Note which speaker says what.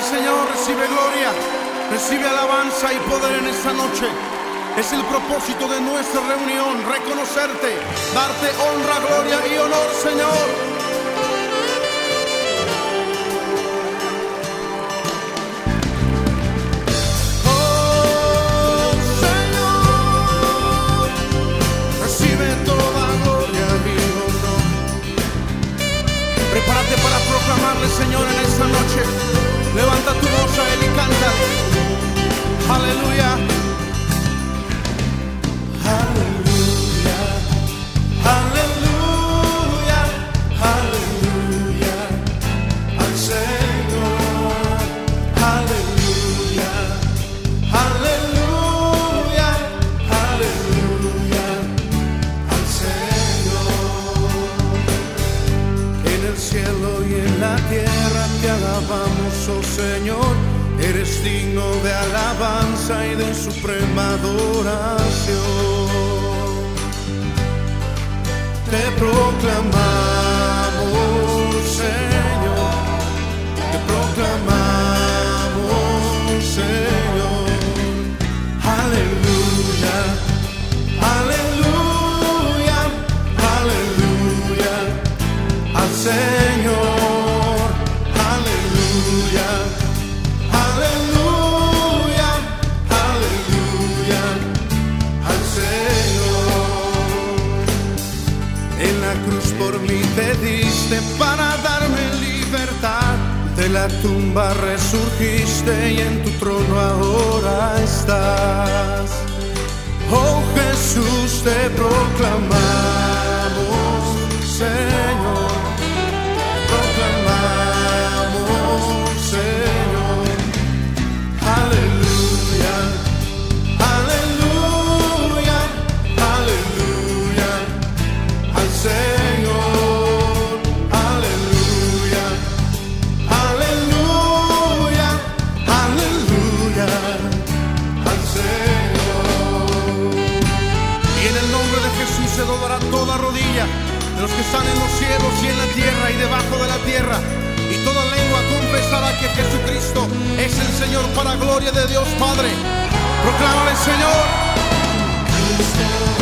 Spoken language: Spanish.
Speaker 1: Señor, recibe gloria, recibe alabanza y poder en esta noche. Es el propósito de nuestra reunión, reconocerte, darte honra, gloria y honor, Señor. Prepárate para proclamarle, Señor, en esta noche. Levanta tu voz a Él y cántale. Aleluya. Aleluya. Aleluya. Aleluya. Al Señor. Aleluya. Aleluya. Aleluya. Al Señor. En el cielo y en la tierra te alabamos, oh Señor. Eres digno de alabanza y de suprema adoración. Te proclamamos, Señor. Te proclamamos, Señor. Aleluya. Aleluya. Aleluya. Al Señor, aleluya, aleluya, aleluya, al Señor. En la cruz por mí te diste para darme libertad. De la tumba resurgiste y en tu trono ahora estás. Oh Jesús, te proclamamos, Señor. Se doblará toda rodilla de los que están en los cielos y en la tierra y debajo de la tierra, y toda lengua confesará que Jesucristo es el Señor, para gloria de Dios Padre. Proclámale, Señor.